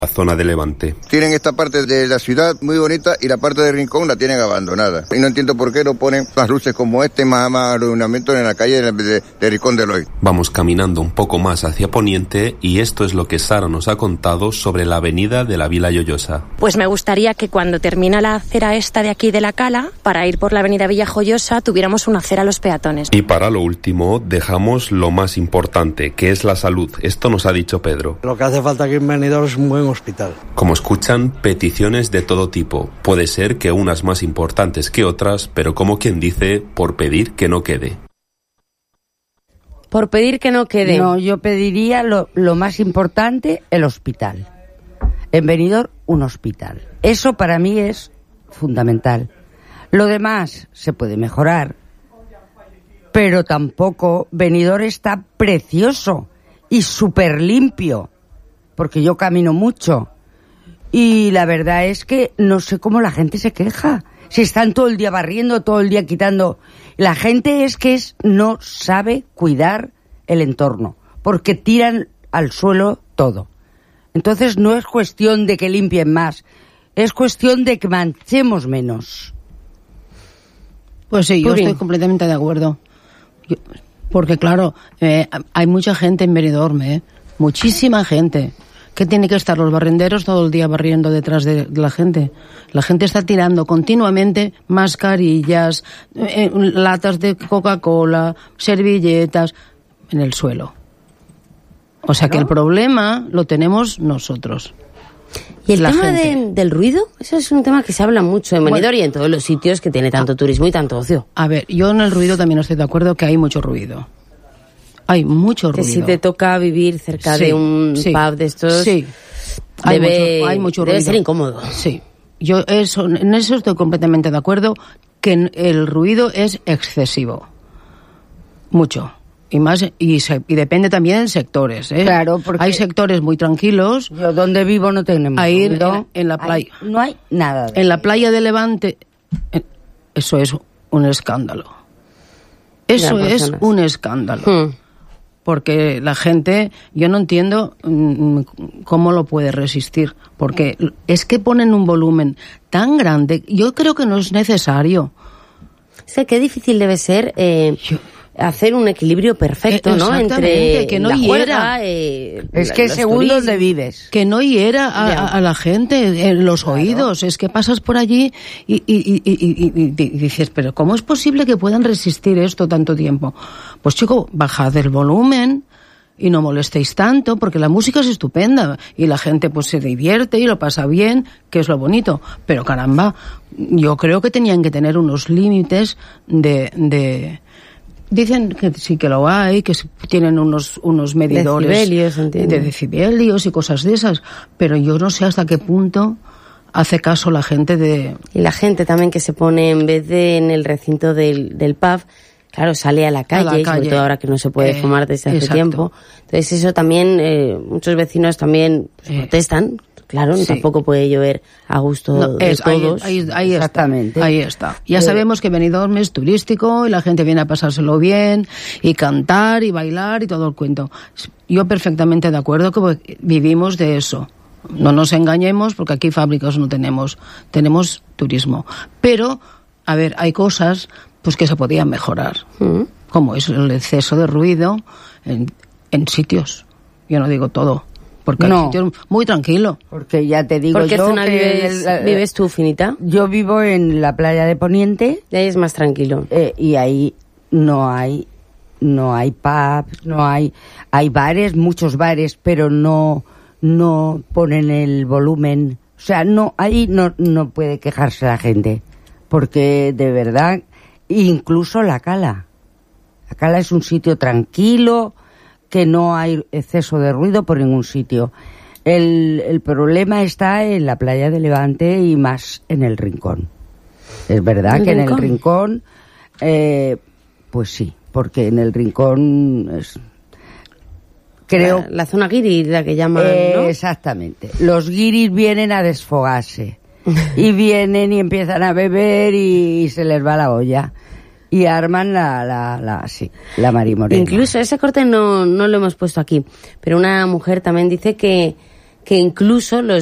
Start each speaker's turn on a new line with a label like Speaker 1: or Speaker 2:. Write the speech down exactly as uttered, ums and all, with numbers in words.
Speaker 1: La zona de Levante.
Speaker 2: Tienen esta parte de la ciudad muy bonita y la parte de Rincón la tienen abandonada. Y no entiendo por qué no ponen más luces como este, más, más alumbramiento en la calle de, de, de Rincón de Loy.
Speaker 1: Vamos caminando un poco más hacia Poniente y esto es lo que Sara nos ha contado sobre la avenida de la Vila Lloyosa.
Speaker 3: Pues me gustaría que cuando termina la acera esta de aquí de la Cala, para ir por la avenida Villa Joyosa, tuviéramos una acera a los peatones.
Speaker 1: Y para lo último, dejamos lo más importante, que es la salud. Esto nos ha dicho Pedro.
Speaker 4: Lo que hace falta aquí en Benidorm es un buen hospital.
Speaker 1: Como escuchan, peticiones de todo tipo. Puede ser que unas más importantes que otras, pero como quien dice, por pedir que no quede.
Speaker 5: Por pedir que no quede.
Speaker 6: No, yo pediría lo, lo más importante, el hospital. En Benidorm, un hospital. Eso para mí es fundamental. Lo demás se puede mejorar, pero tampoco Benidorm está precioso y súper limpio, porque yo camino mucho. Y la verdad es que no sé cómo la gente se queja. Se están todo el día barriendo, todo el día quitando. La gente es que es, no sabe cuidar el entorno, porque tiran al suelo todo. Entonces no es cuestión de que limpien más, es cuestión de que manchemos menos.
Speaker 7: Pues sí, yo estoy completamente de acuerdo. Yo, porque claro, eh, hay mucha gente en Benidorm, eh, muchísima gente. ¿Qué tiene que estar los barrenderos todo el día barriendo detrás de la gente? La gente está tirando continuamente mascarillas, eh, latas de Coca-Cola, servilletas en el suelo. O sea, ¿no? Que el problema lo tenemos nosotros.
Speaker 5: ¿Y el tema de, del ruido? Eso es un tema que se habla mucho en Benidorm, bueno, y en todos los sitios que tiene tanto turismo y tanto ocio.
Speaker 7: A ver, yo en el ruido también estoy de acuerdo que hay mucho ruido. Hay mucho ruido.
Speaker 5: Que si te toca vivir cerca
Speaker 7: sí,
Speaker 5: de un
Speaker 7: sí,
Speaker 5: pub de estos,
Speaker 7: sí. Hay
Speaker 5: debe,
Speaker 7: mucho, hay mucho
Speaker 5: debe
Speaker 7: ruido.
Speaker 5: ser incómodo.
Speaker 7: Sí. Yo eso, en eso estoy completamente de acuerdo, que el ruido es excesivo. Mucho. Y más y, se, y depende también en sectores, ¿eh?
Speaker 6: Claro, porque
Speaker 7: hay sectores muy tranquilos.
Speaker 6: Yo donde vivo no tenemos
Speaker 7: ahí
Speaker 6: ruido.
Speaker 7: En, en la playa.
Speaker 6: Hay, no hay nada.
Speaker 7: En la playa de Levante, eso es un escándalo. Eso es un escándalo. Hmm. Porque la gente, yo no entiendo mmm, cómo lo puede resistir. Porque es que ponen un volumen tan grande, yo creo que no es necesario.
Speaker 5: Sé qué difícil debe ser eh, yo, hacer un equilibrio perfecto, ¿no? Entre
Speaker 7: que no
Speaker 5: la
Speaker 7: hiera.
Speaker 5: Juerga, eh,
Speaker 6: es que según donde vives.
Speaker 7: Que no hiera a, a, a la gente en los claro. oídos. Es que pasas por allí y, y, y, y, y, y, y dices, pero ¿cómo es posible que puedan resistir esto tanto tiempo? Pues chico, bajad el volumen y no molestéis tanto, porque la música es estupenda y la gente pues se divierte y lo pasa bien, que es lo bonito. Pero caramba, yo creo que tenían que tener unos límites de... de Dicen que sí que lo hay, que tienen unos unos medidores
Speaker 5: decibelios,
Speaker 7: de decibelios y cosas de esas, pero yo no sé hasta qué punto hace caso la gente de...
Speaker 5: Y la gente también que se pone, en vez de en el recinto del, del pub, claro, sale a la calle, a la calle. Sobre todo ahora que no se puede eh, fumar desde hace exacto. tiempo. Entonces eso también, eh, muchos vecinos también pues, eh. protestan. Claro, sí. Tampoco puede llover a gusto no, de
Speaker 7: es,
Speaker 5: todos.
Speaker 7: Ahí, ahí, ahí Exactamente. Está, ahí está. Ya eh. sabemos que Benidorm es turístico y la gente viene a pasárselo bien y cantar y bailar y todo el cuento. Yo perfectamente de acuerdo que vivimos de eso. No nos engañemos porque aquí fábricas no tenemos. Tenemos turismo. Pero, a ver, hay cosas pues que se podían mejorar. Mm. Como es el exceso de ruido en, en sitios. Yo no digo todo. Porque no. Hay sitios muy tranquilo.
Speaker 6: Porque ya te digo
Speaker 5: ¿Por qué
Speaker 6: yo
Speaker 5: zona
Speaker 6: que
Speaker 5: vives,
Speaker 6: el,
Speaker 5: vives tú, Finita?
Speaker 6: Yo vivo en la playa de Poniente.
Speaker 5: Y ahí es más tranquilo.
Speaker 6: Eh, y ahí no hay no hay pubs, no hay hay bares, muchos bares, pero no no ponen el volumen. O sea, no ahí no no puede quejarse la gente, porque de verdad, incluso la Cala. La Cala es un sitio tranquilo, que no hay exceso de ruido por ningún sitio. El, el problema está en la playa de Levante y más en el Rincón. Es verdad que Rincón? en el Rincón, eh, pues sí, porque en el Rincón es, creo...
Speaker 5: La, la zona guiri, la que llaman,
Speaker 6: eh,
Speaker 5: ¿no?
Speaker 6: Exactamente. Los guiris vienen a desfogarse. Y vienen y empiezan a beber y, y se les va la olla. Y arman la, la, la, sí, la marimorena.
Speaker 5: Incluso ese corte no, no lo hemos puesto aquí, pero una mujer también dice que, que incluso los